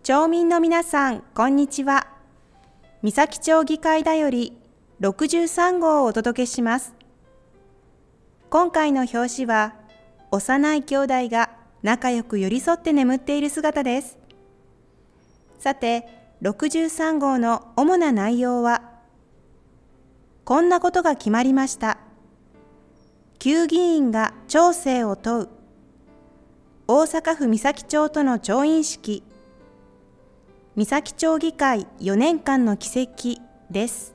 町民の皆さん、こんにちは。三崎町議会だより63号をお届けします。今回の表紙は、幼い兄弟が仲良く寄り添って眠っている姿です。さて、63号の主な内容は、こんなことが決まりました。旧議員が町政を問う。大阪府三崎町との調印式。三崎町議会4年間の軌跡です。